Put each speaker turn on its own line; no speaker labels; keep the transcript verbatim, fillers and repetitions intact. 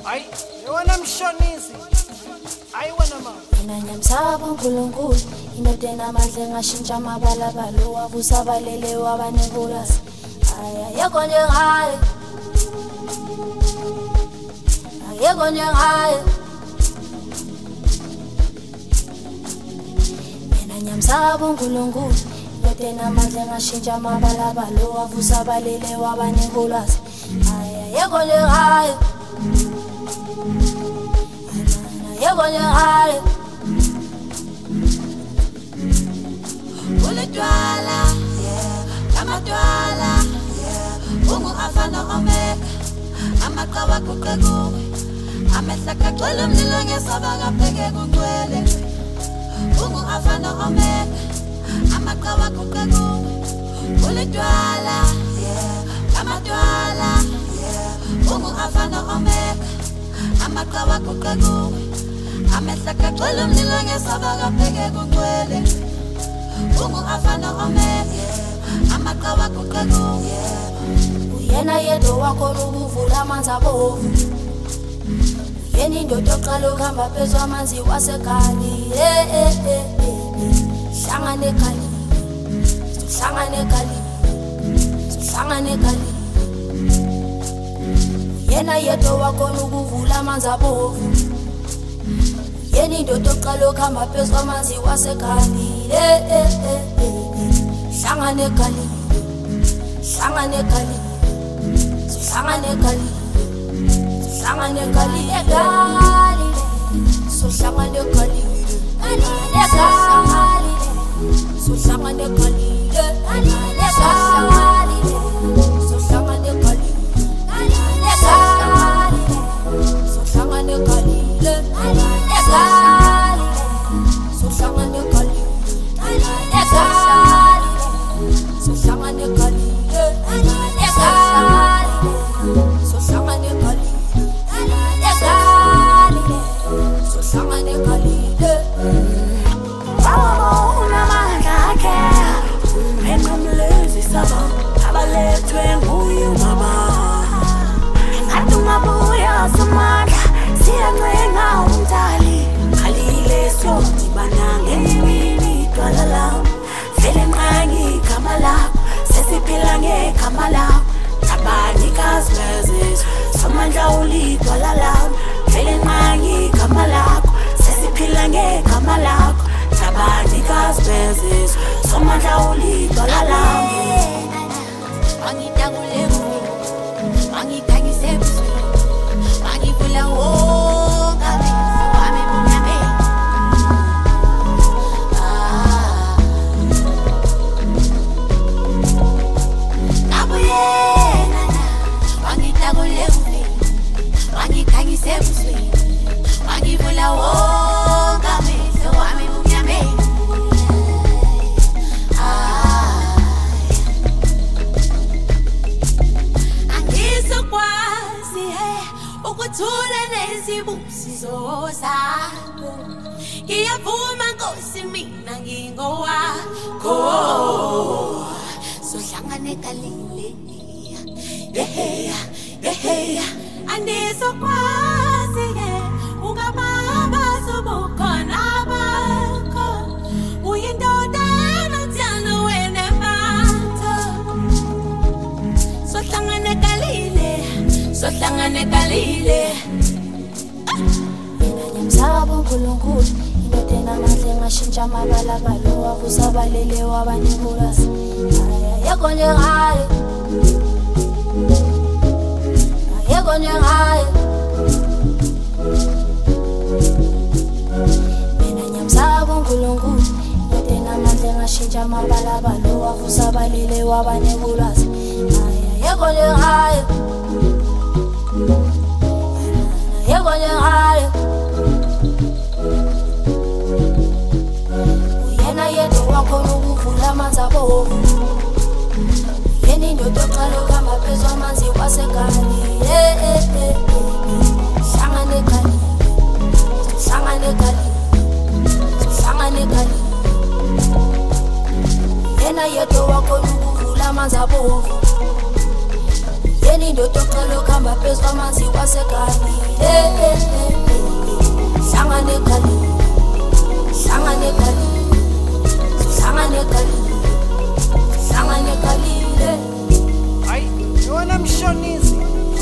Hayi, yona mshonizi. Hayi wena mama.
Mina ngiyamsaba uNkulunkulu, indoda enamandla engashintsha amabalabala wavusa balele wabanebulasi. Hayi ayekho njengaye. Ayekho njengaye. Mina ngiyamsaba uNkulunkulu, indoda enamandla engashintsha amabalabala wavusa balele wabanebulasi. Hayi ayekho njengaye. Ayekho njengaye.
Ulitwala, yeah, amatwala, yeah, ungu afana omega, amaqaba kuqe kuwe, amehla kagcwele umlilo ngesaba kapheke kungcwele. Ungu afana omega, amaqaba kuqe kuwe, ulitwala, yeah, amatwala, yeah, ungu afana omega, amaqaba kuqe kuwe, amehla kagcwele umlilo ngesaba kapheke kungcwele. Ungu afana omega, amaqaba kuqe kuwe.
Uyena yedwa wakho ukuvula amanzi abovu. Uyena indoda oqala ukuhamba phezu amanzi waseGalile. Eh eh eh eh. Hlangane eGalile. Sihlangane eGalile. Sihlangane eGalile. Uyena yedwa wakho ukuvula amanzi abovu. Uyena indoda oqala ukuhamba phezu amanzi waseGalile. Eh eh eh. Hlangane eGalile. Hlangane eGalile. Hlangane eGalile. Hlangane eGalile. Egalile. So hlangane eGalile. Egalile. So hlangane eGalile. Egalile. So hlangane eGalile. Egalile. So hlangane eGalile. Egalile. So hlangane eGalile. Egalile. So hlangane eGalile.
Kamala, Tabanikas blesses, Samantha Uli, Dwalalam, feeling Mangi, Kamala, Sessi Pilange, Kamala, Tabanikas blesses, Samantha Uli, Dwalalam. Mangi Tangule, Mangi Tangi Sebs, Mangi Pula Wo, Kame, Mame. So hlangane eGalile, yeah, yeah, andisokwazi ungabamba sobukhona bakho, uyindoda enothando wenematho. So hlangane eGalile, so hlangane eGalile.
Mina ngiyamsaba uNkulunkulu, indoda enamandla engashintsha amabalabala wavusa balele wabanebulasi. Ayekho njengaye. Ayekho njengaye. Mina ngiyamsaba uNkulunkulu, indoda enamandla engashintsha amabalabala wavusa balele wabanebulasi. Ayekho njengaye. Ayekho njengaye. Uyena yedwa wakho ukuvula amanzi abovu. Uyena indoda oqala ukuhamba phezu amanzi waseGalile. Eh eh eh. Hlangane eGalile. Hlangane eGalile. Hlangane eGalile. Uyena yedwa wakho ukuvula amanzi abovu. Yeni ndoto kalo kamba phezu kwamanzi wase kalile Sangane kalile Sangane kalile Sangane kalile Sangane kalile
Ayi, yona mshonizi